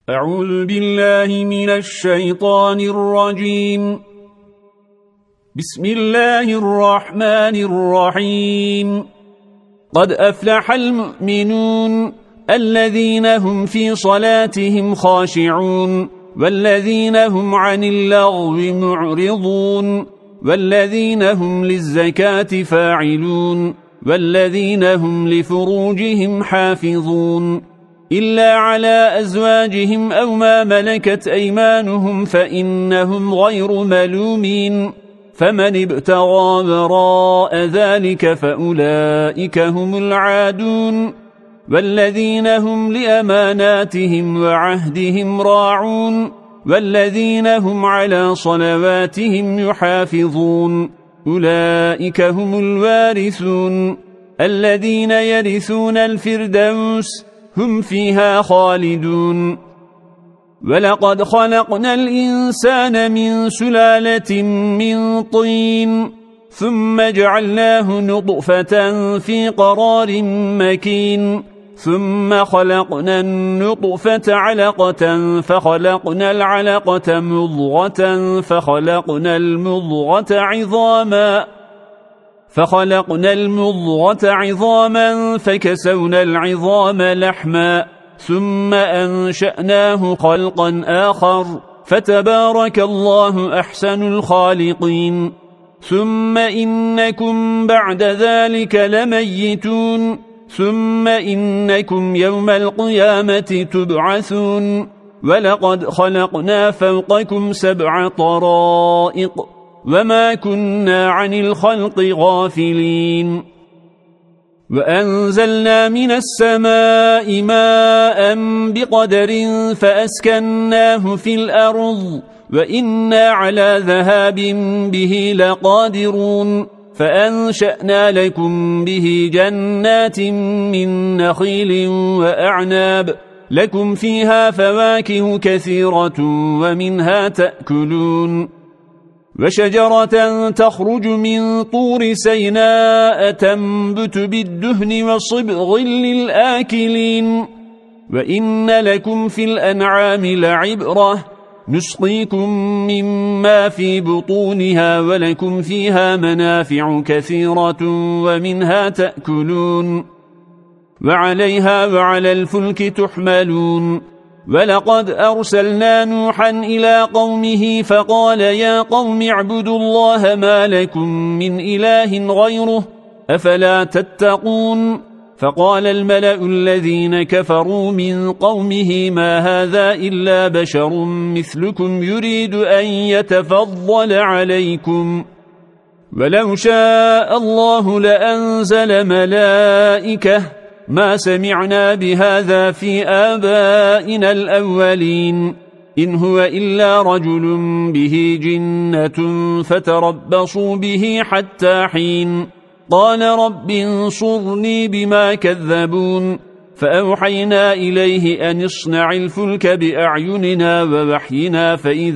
أعوذ بالله من الشيطان الرجيم. بسم الله الرحمن الرحيم. قد أفلح المؤمنون الذين هم في صلاتهم خاشعون والذين هم عن اللغو معرضون والذين هم للزكاة فاعلون والذين هم لفروجهم حافظون إلا على أزواجهم أو ما ملكت أيمانهم فإنهم غير ملومين فمن ابتغى وراء ذلك فأولئك هم العادون والذين هم لأماناتهم وعهدهم راعون والذين هم على صلواتهم يحافظون أولئك هم الوارثون الذين يرثون الفردوس هم فيها خالدون. ولقد خلقنا الإنسان من سلالة من طين ثم جعلناه نطفة في قرار مكين ثم خلقنا النطفة علقة فخلقنا العلقة مضغة فخلقنا المضغة عظاما فكسونا العظام لحما ثم أنشأناه خلقا آخر فتبارك الله أحسن الخالقين. ثم إنكم بعد ذلك لميتون ثم إنكم يوم القيامة تبعثون. ولقد خلقنا فوقكم 7 طرائق وما كنا عن الخلق غافلين. وأنزلنا من السماء ماء بقدر فأسكناه في الأرض وإنا على ذهاب به لقادرون فأنشأنا لكم به جنات من نخيل وأعناب لكم فيها فواكه كثيرة ومنها تأكلون. وشجرة تخرج من طور سيناء تنبت بالدهن وصبغ للآكلين. وإن لكم في الأنعام لعبرة نسقيكم مما في بطونها ولكم فيها منافع كثيرة ومنها تأكلون وعليها وعلى الفلك تحملون. ولقد أرسلنا نوحا إلى قومه فقال يا قوم اعبدوا الله ما لكم من إله غيره أفلا تتقون. فقال الملأ الذين كفروا من قومه ما هذا إلا بشر مثلكم يريد أن يتفضل عليكم ولو شاء الله لأنزل ملائكة ما سمعنا بهذا في آبائنا الأولين إن هو إلا رجل به جنة فتربصوا به حتى حين. قال رب انصرني بما كذبون فأوحينا إليه أن اصنع الفلك بأعيننا ووحينا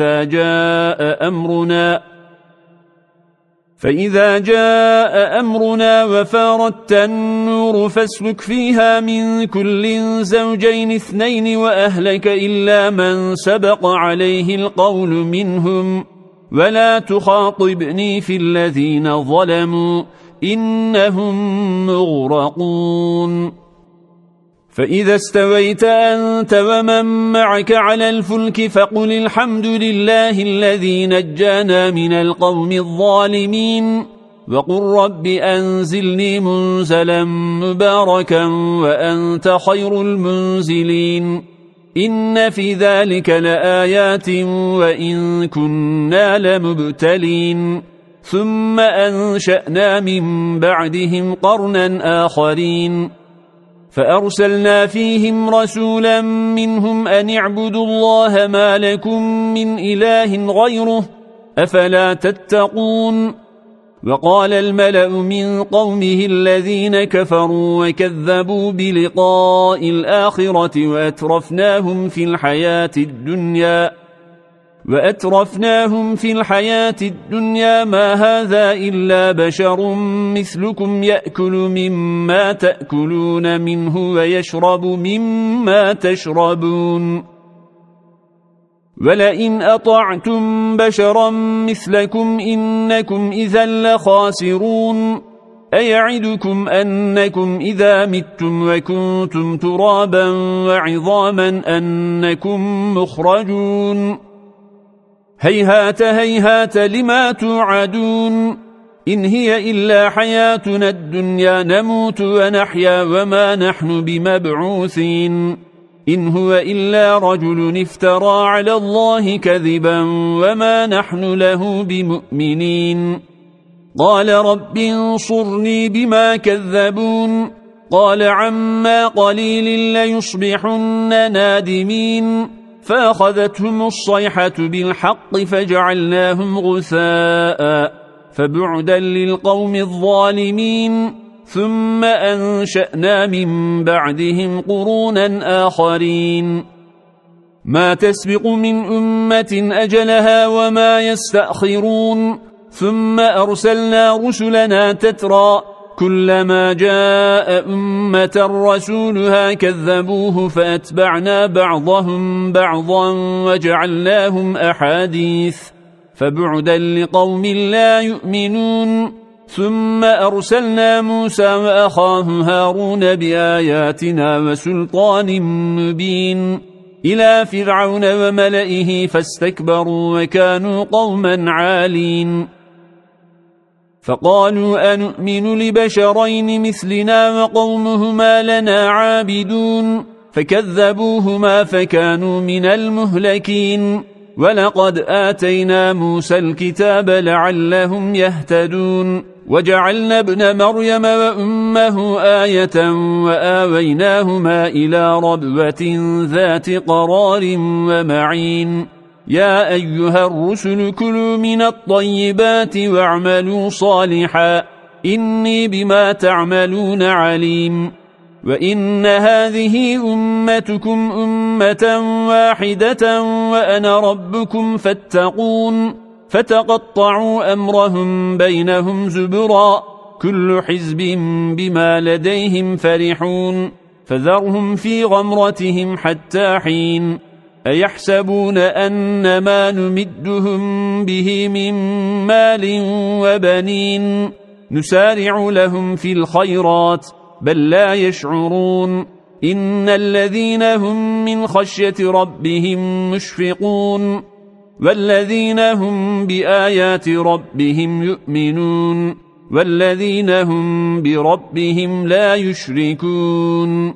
فإذا جاء أمرنا وفارت النور فاسلك فيها من كل زوجين 2 وأهلك إلا من سبق عليه القول منهم ولا تخاطبني في الذين ظلموا إنهم مغرقون. فإذا استويت أنت ومن معك على الفلك فقل الحمد لله الذي نجانا من القوم الظالمين وقل رب أنزلني منزلا مباركا وأنت خير المنزلين. إن في ذلك لآيات وإن كنا لمبتلين. ثم أنشأنا من بعدهم قرنا آخرين فأرسلنا فيهم رسولا منهم أن اعبدوا الله ما لكم من إله غيره أفلا تتقون. وقال الملأ من قومه الذين كفروا وكذبوا بلقاء الآخرة وأترفناهم في الحياة الدنيا ما هذا إلا بشر مثلكم يأكل مما تأكلون منه ويشرب مما تشربون ولئن أطعتم بشرا مثلكم إنكم إذا لخاسرون أيعدكم أنكم إذا متم وكنتم ترابا وعظاما أنكم مخرجون هيهات هيهات لما توعدون إن هي إلا حياتنا الدنيا نموت ونحيا وما نحن بمبعوثين إن هو إلا رجل افترى على الله كذبا وما نحن له بمؤمنين قال رب انصرني بما كذبون قال عما قليل ليصبحن نادمين فأخذتهم الصيحة بالحق فجعلناهم غثاء فبعدا للقوم الظالمين ثم أنشأنا من بعدهم قرونا آخرين ما تسبق من أمة أجلها وما يستأخرون ثم أرسلنا رسلنا تترى كلما جاء أمة رسولها كذبوه فأتبعنا بعضهم بعضا وجعلناهم أحاديث فبعدا لقوم لا يؤمنون ثم أرسلنا موسى وأخاه هارون بآياتنا وسلطان مبين إلى فرعون وملئه فاستكبروا وكانوا قوما عالين فقالوا أنؤمن لبشرين مثلنا وقومهما لنا عابدون فكذبوهما فكانوا من المهلكين ولقد آتينا موسى الكتاب لعلهم يهتدون وجعلنا ابن مريم وأمه آية وآويناهما إلى ربوة ذات قرار ومعين يا أيها الرسل كلوا من الطيبات واعملوا صالحا إني بما تعملون عليم وإن هذه أمتكم أمة واحدة وأنا ربكم فاتقون فتقطعوا أمرهم بينهم زبرا كل حزب بما لديهم فرحون فذرهم في غمرتهم حتى حين أيحسبون أن ما نمدهم به من مال وبنين نسارع لهم في الخيرات بل لا يشعرون إن الذين هم من خشية ربهم مشفقون والذين هم بآيات ربهم يؤمنون والذين هم بربهم لا يشركون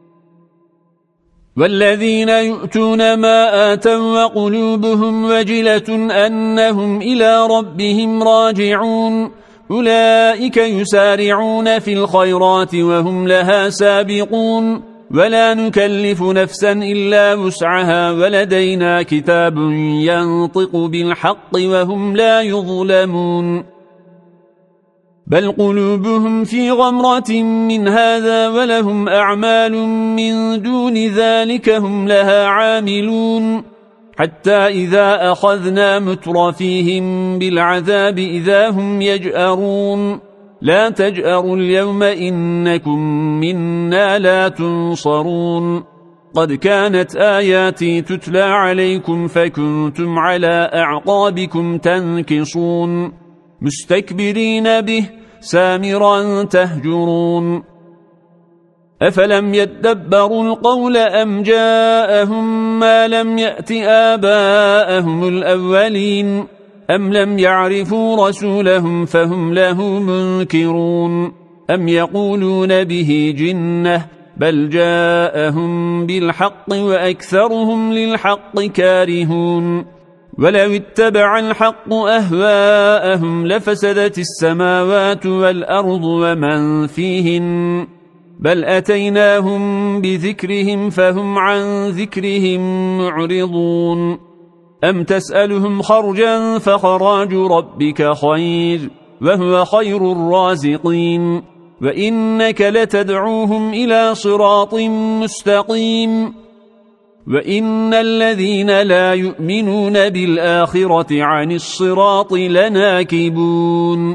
والذين يؤتون ما آتوا وقلوبهم وجلة أنهم إلى ربهم راجعون أولئك يسارعون في الخيرات وهم لها سابقون ولا نكلف نفسا إلا وسعها ولدينا كتاب ينطق بالحق وهم لا يظلمون بل قلوبهم في غمرة من هذا ولهم أعمال من دون ذلك هم لها عاملون حتى إذا أخذنا مترفيهم بالعذاب إذا هم يجأرون لا تجأروا اليوم إنكم منا لا تنصرون قد كانت آياتي تتلى عليكم فكنتم على أعقابكم تنكصون مستكبرين به سامرا تهجرون أفلم يدبروا القول أم جاءهم ما لم يأت آباءهم الأولين أم لم يعرفوا رسولهم فهم له منكرون أم يقولون به جنة بل جاءهم بالحق وأكثرهم للحق كارهون ولو اتبع الحق أهواءهم لفسدت السماوات والأرض ومن فيهن بل أتيناهم بذكرهم فهم عن ذكرهم معرضون أم تسألهم خرجا فخراج ربك خير وهو خير الرازقين وإنك لتدعوهم إلى صراط مستقيم وإن الذين لا يؤمنون بالآخرة عن الصراط لناكبون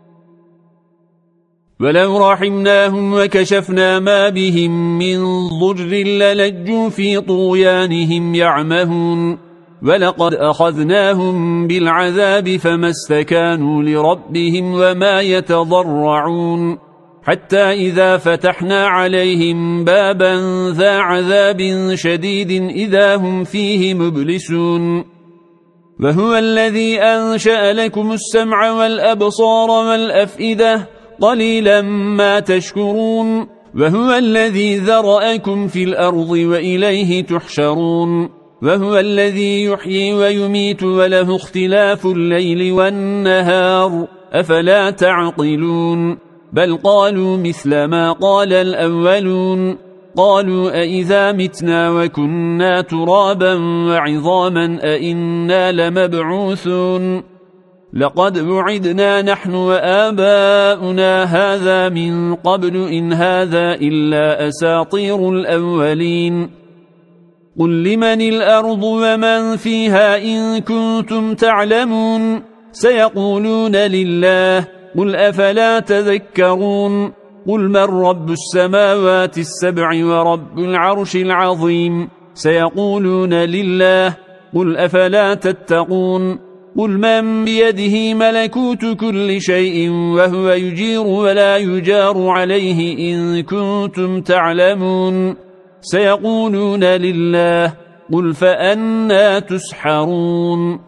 ولو رحمناهم وكشفنا ما بهم من ضر للجوا في طغيانهم يعمهون ولقد أخذناهم بالعذاب فما استكانوا لربهم وما يتضرعون حتى إذا فتحنا عليهم بابا ذا عذاب شديد إذا هم فيه مبلسون وهو الذي أنشأ لكم السمع والأبصار والأفئدة قليلا ما تشكرون وهو الذي ذرأكم في الأرض وإليه تحشرون وهو الذي يحيي ويميت وله اختلاف الليل والنهار أفلا تعقلون بل قالوا مثل ما قال الأولون قالوا أئذا متنا وكنا ترابا وعظاما أئنا لمبعوثون لقد وعدنا نحن وآباؤنا هذا من قبل إن هذا إلا أساطير الأولين قل لمن الأرض ومن فيها إن كنتم تعلمون سيقولون لله قل أفلا تذكرون قل من رب السماوات السبع ورب العرش العظيم سيقولون لله قل أفلا تتقون قل من بيده ملكوت كل شيء وهو يجير ولا يجار عليه إن كنتم تعلمون سيقولون لله قل فأنى تسحرون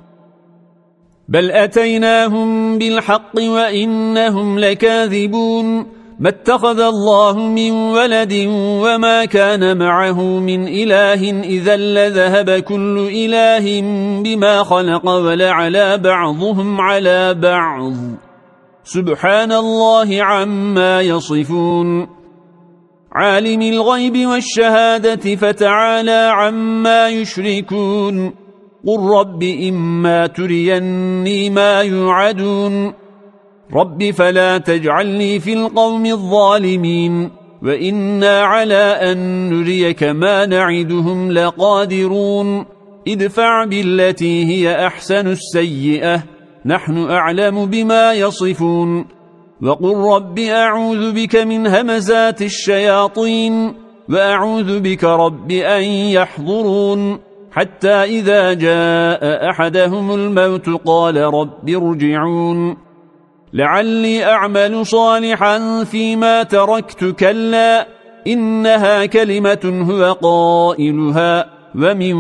بل أتيناهم بالحق وإنهم لكاذبون ما اتخذ الله من ولد وما كان معه من إله إذا لذهب كل إله بما خلق ولعلى بعضهم على بعض سبحان الله عما يصفون عالم الغيب والشهادة فتعالى عما يشركون قل رب إما تريني ما يوعدون رب فلا تجعلني في القوم الظالمين وإنا على أن نريك ما نعدهم لقادرون ادفع بالتي هي أحسن السيئة نحن أعلم بما يصفون وقل رب أعوذ بك من همزات الشياطين وأعوذ بك رب أن يحضرون حتى إذا جاء أحدهم الموت قال رب ارجعون لعلي أعمل صالحا فيما تركت كلا إنها كلمة هو قائلها ومن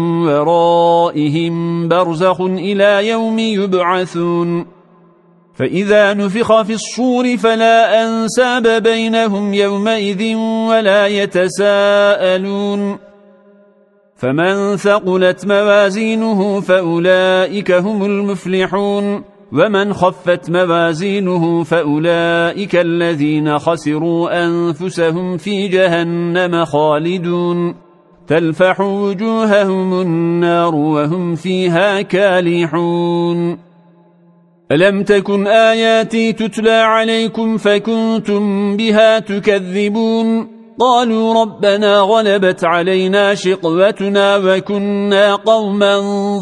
ورائهم برزخ إلى يوم يبعثون فإذا نفخ في الصور فلا أنساب بينهم يومئذ ولا يتساءلون فمن ثقلت موازينه فأولئك هم المفلحون ومن خفت موازينه فأولئك الذين خسروا أنفسهم في جهنم خالدون تلفح وجوههم النار وهم فيها كالحون ألم تكن آياتي تتلى عليكم فكنتم بها تكذبون قالوا ربنا غلبت علينا شقوتنا وكنا قوما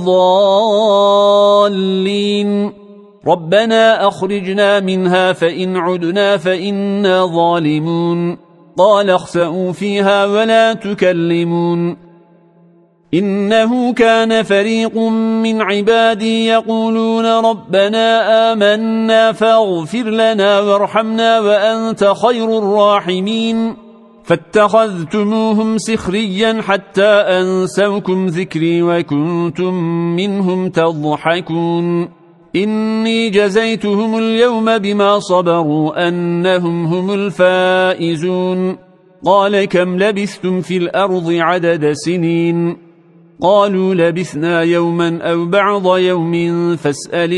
ضالين ربنا أخرجنا منها فإن عدنا فإنا ظالمون قال اخسئوا فيها ولا تكلمون إنه كان فريق من عبادي يقولون ربنا آمنا فاغفر لنا وارحمنا وأنت خير الراحمين فاتخذتموهم سخريا حتى أنسوكم ذكري وكنتم منهم تضحكون إني جزيتهم اليوم بما صبروا أنهم هم الفائزون قال كم لبثتم في الأرض عدد سنين قالوا لبثنا يوما أو بعض يوم فاسأل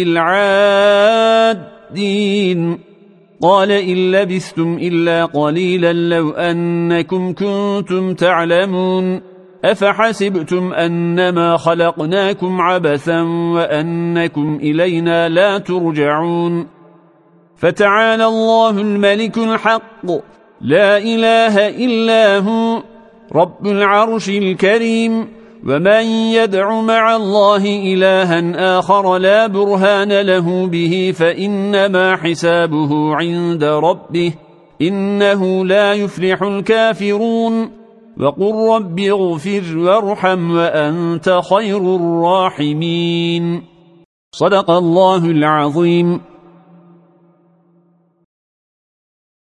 العادين قال إن لبثتم إلا قليلا لو أنكم كنتم تعلمون أفحسبتم أنما خلقناكم عبثا وأنكم إلينا لا ترجعون فتعالى الله الملك الحق لا إله إلا هو رب العرش الكريم ومن يدع مع الله إلها آخر لا برهان له به فإنما حسابه عند ربه إنه لا يفلح الكافرون وقل رب اغفر وارحم وأنت خير الراحمين. صدق الله العظيم.